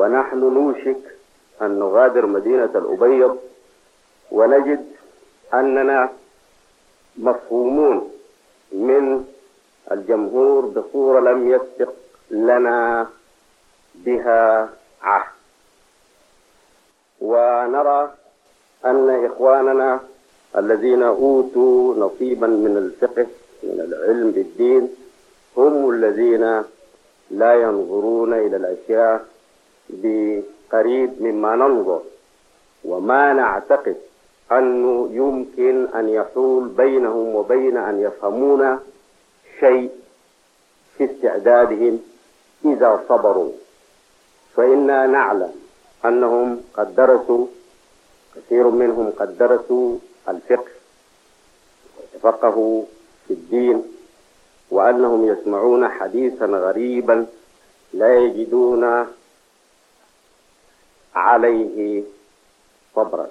ونحن نوشك أن نغادر مدينة الأبيض ونجد أننا مفهومون من الجمهور بصورة لم يسبق لنا بها عهد، ونرى أن إخواننا الذين أوتوا نصيبا من الفقه من العلم بالدين هم الذين لا ينظرون إلى الأشياء بقريب مما ننظر، وما نعتقد أنه يمكن أن يحول بينهم وبين أن يفهمون شيء في استعدادهم إذا صبروا. فإنا نعلم أنهم قد درسوا، كثير منهم قد درسوا الفقه وتفقهوا في الدين، وأنهم يسمعون حديثا غريبا لا يجدون عليه صبرا.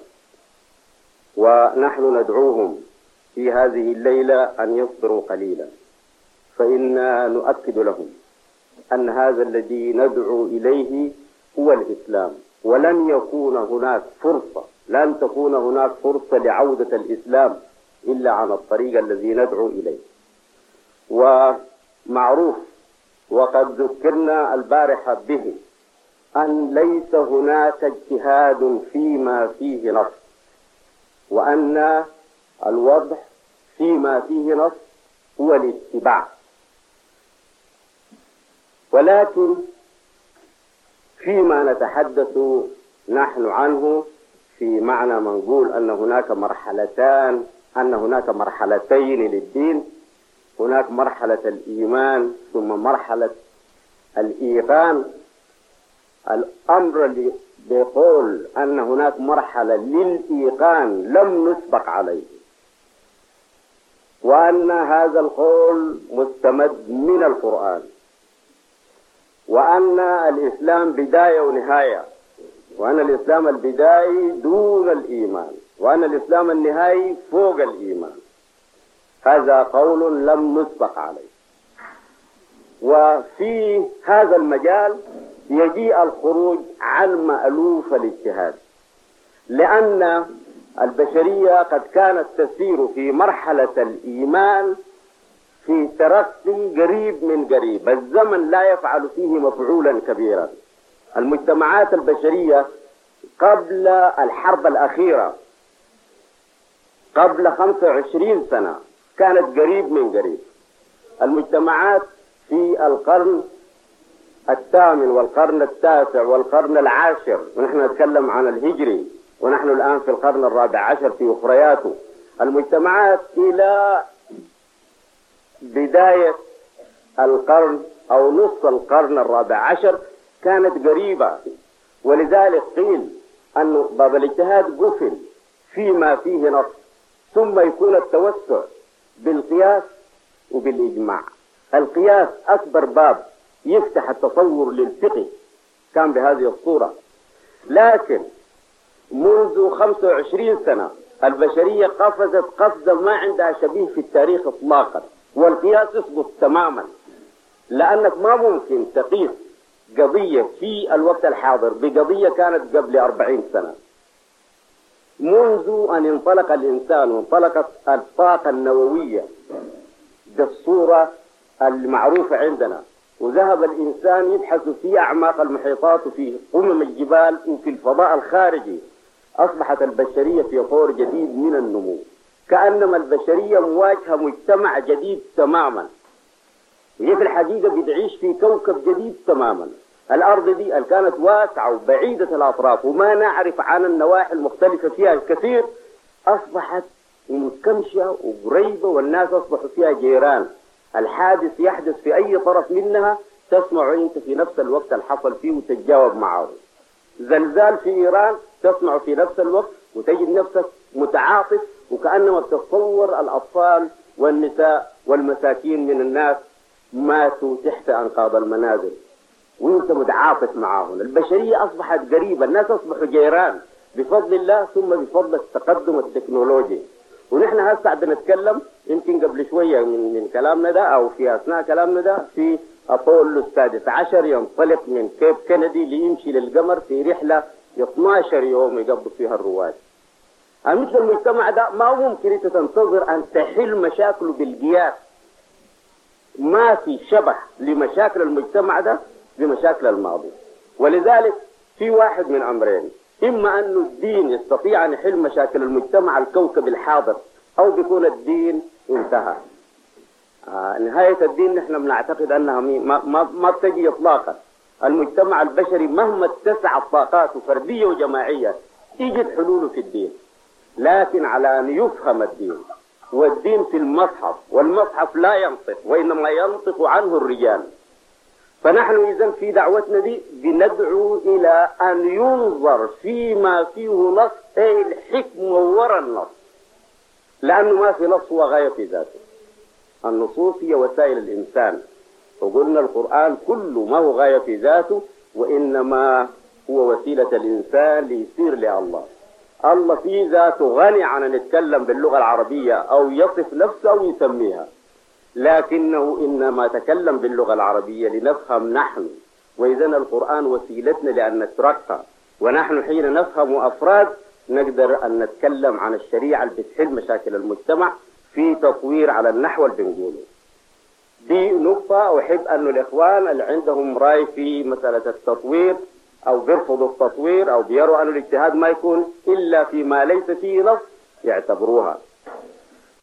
ونحن ندعوهم في هذه الليلة أن يصبروا قليلا، فإنا نؤكد لهم أن هذا الذي ندعو إليه هو الإسلام، ولن يكون هناك فرصة، لن تكون هناك فرصة لعودة الإسلام إلا عن الطريق الذي ندعو إليه. ومعروف وقد ذكرنا البارحة به أن ليس هناك اجتهاد فيما فيه نص، وأن الوضع فيما فيه نص هو الاتباع. ولكن فيما نتحدث نحن عنه في معنى ما نقول أن هناك مرحلتان، أن هناك مرحلتين للدين، هناك مرحلة الإيمان ثم مرحلة الإيقان. الأمر اللي بيقول أن هناك مرحلة للإيقان لم نسبق عليه، وأن هذا القول مستمد من القرآن، وأن الإسلام بداية ونهاية، وأن الإسلام البدائي دون الإيمان، وأن الإسلام النهائي فوق الإيمان. هذا قول لم نسبق عليه. وفي هذا المجال يجيء الخروج عن مألوف الاجتهاد، لأن البشرية قد كانت تسير في مرحلة الإيمان في ترقي قريب من قريب، الزمن لا يفعل فيه مفعولا كبيرا. المجتمعات البشرية قبل الحرب الأخيرة قبل 25 سنة كانت قريب من قريب. المجتمعات في القرن الثامن والقرن التاسع والقرن العاشر، ونحن نتكلم عن الهجري، ونحن الآن في القرن الرابع عشر في أخرياته، المجتمعات إلى بداية القرن أو نصف القرن الرابع عشر كانت قريبة. ولذلك قيل أن باب الاجتهاد قفل فيما فيه نص، ثم يكون التوسع بالقياس وبالإجماع. القياس أكبر باب يفتح التصور للفقه كان بهذه الصورة، لكن منذ 25 سنة البشرية قفزت قفزة ما عندها شبيه في التاريخ إطلاقا، والقياس يثبت تماما، لأنك ما ممكن تقيس قضية في الوقت الحاضر بقضية كانت قبل 40 سنة. منذ أن انطلق الإنسان وانطلقت الطاقة النووية بالصورة المعروفة عندنا، وذهب الإنسان يبحث في أعماق المحيطات وفي قمم الجبال وفي الفضاء الخارجي، أصبحت البشرية في طور جديد من النمو، كأنما البشرية مواجهة مجتمع جديد تماما. هي في الحقيقة بتعيش في كوكب جديد تماما. الأرض دي اللي كانت واسعة وبعيدة الأطراف وما نعرف عن النواحي المختلفة فيها الكثير، أصبحت متكمشة وقريبة، والناس أصبحوا فيها جيران. الحادث يحدث في أي طرف منها تسمع أنت في نفس الوقت اللي حصل فيه وتتجاوب معه. زلزال في إيران تسمع في نفس الوقت وتجد نفسك متعاطف، وكأنما تتصور الأطفال والنساء والمساكين من الناس ماتوا تحت أنقاض المنازل وانت متعاطف معاهم. البشرية أصبحت قريبة، الناس أصبحوا جيران بفضل الله ثم بفضل التقدم التكنولوجي. ونحن هسه بنتكلم يمكن قبل شوية من كلامنا ده أو في أثناء كلامنا ده في أبولو السادس عشر ينطلق من كيب كندي ليمشي للقمر في رحلة 12 يوم يقضوا فيها الرواد. مثل المجتمع ده ما ممكن انت تنتظر ان تحل مشاكله بالقياس. ما في شبه لمشاكل المجتمع ده بمشاكل الماضي. ولذلك في واحد من امرين، اما انه الدين يستطيع ان يحل مشاكل المجتمع الكوكب الحاضر، او بيكون الدين انتهى. نهاية الدين نحن بنعتقد انها ما بتجي اطلاقا. المجتمع البشري مهما اتسعت طاقاته فردية وجماعية يجد حلوله في الدين، لكن على أن يفهم الدين، والدين في المصحف، والمصحف لا ينطق وإنما ينطق عنه الرجال. فنحن إذن في دعوتنا دي بندعو إلى أن ينظر فيما فيه نص، أي الحكمة وراء النص، لأنه ما في نص هو غاية في ذاته. النصوص هي وسائل الإنسان، وقلنا القرآن كله ما هو غاية في ذاته، وإنما هو وسيلة الإنسان ليصير لله. الله في ذاته غني عن أن يتكلم باللغة العربية أو يصف نفسه أو يسميها، لكنه إنما تكلم باللغة العربية لنفهم نحن، وإذا القرآن وسيلتنا لأن نترقى، ونحن حين نفهم أفراد نقدر أن نتكلم عن الشريعة اللي بتحل مشاكل المجتمع في تطوير على النحو اللي بنقوله. دي نقطة أحب أن الإخوان اللي عندهم رأي في مسألة التطوير أو بيرفضوا التطوير أو بيروا أن الاجتهاد ما يكون إلا فيما ليس فيه نص يعتبروها.